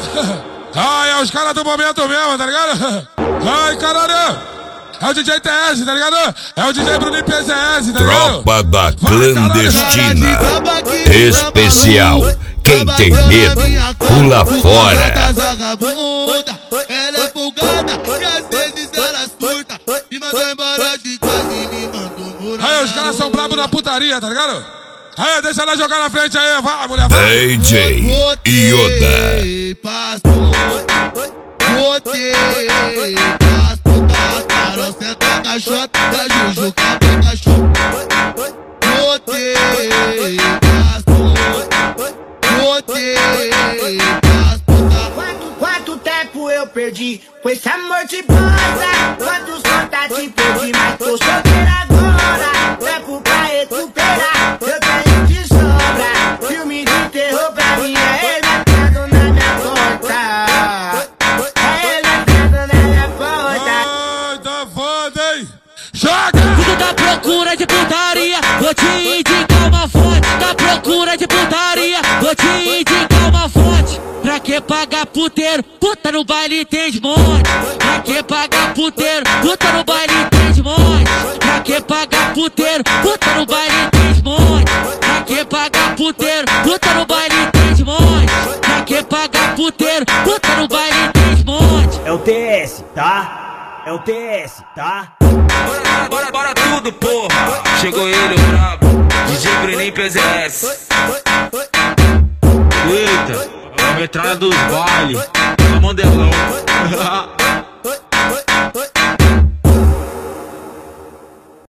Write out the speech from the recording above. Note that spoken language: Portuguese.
Ai, é os caras do momento mesmo, tá ligado? Ai, caralho! É o DJ TS, tá ligado? É o DJ Bruninho PZS, tá ligado? Tropa da Clandestina Especial. Quem tem medo, pula fora. Ela é folgada e às vezes ela surta. Me mandou embora de casa e me mandou morar. Aí, os caras são brabos na putaria, tá ligado? Aí, deixa ela jogar na frente aí, vai, mulher, vai. DJ Yoda. Botei, pasto da Carol, senta caixota, da Juju, cabra cachorro. Botei, Quanto tempo eu perdi com esse amor de banda? Quantos contatos perdi, mas tô solteira agora. Tempo pra recuperar, eu tenho de sobra. Filme de terror pra mim é ele entrando na minha conta. É ele entrando na minha conta. Ai, tá foda, hein? Joga! Tudo da procura de putaria, vou te indicar uma fonte. Da procura de putaria, vou te indicar uma fonte. Pra que pagar puteiro? Puta no baile tem de monte. Pra que pagar puteiro? Puta no baile tem de monte. Pra que pagar puteiro? Puta no baile tem de monte. Pra que pagar puteiro? Puta no baile tem de monte. Pra que pagar puteiro? Puta no baile tem de monte. É o TS, tá? É o TS, tá? Bora tudo, porra. Chegou ele, o brabo, DJ Bruninho PZS. Eita, a metralha dos bailes, só modelão.